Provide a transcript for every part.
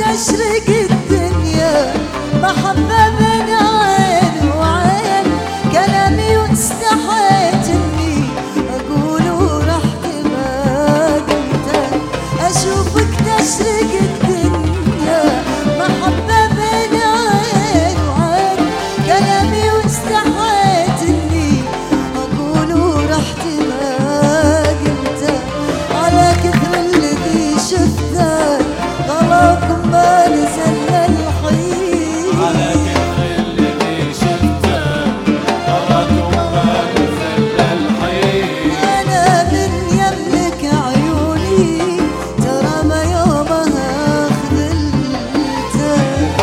تشرق الدنيا محبة بين عين وعين، كلامي واستحيت اني اقول ورحت ما قلت. اشوفك تشرق الدنيا محبة بين عين وعين، كلامي واستحيت اني اقول ورحت ما قلت. على كثر الذي شفته غلاكم ما نزل الحين، على كثر الذي شفته غلاكم ما نزل الحين. أنا من يملك عيوني ترى ما يومها خذلته.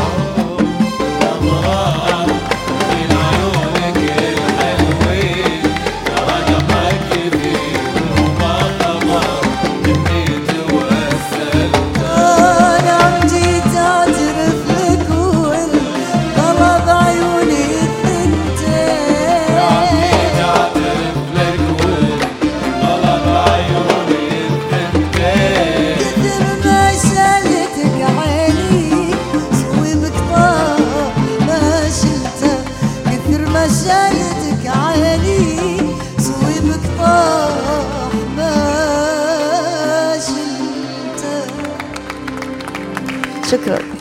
نظرة من عيونك الحلوين ترى دمعك فيه وما خبر إني توسلت. أنا عم جيت أعترف لك والغلا بعيوني الثنتين، عميت أعترف لك والغلا بعيوني الثنتين. كثر ما شالتك عيني سوي مقطع ما شلته، كثر ما شالتك عيني سوي مقطع ما شلته. شكرا.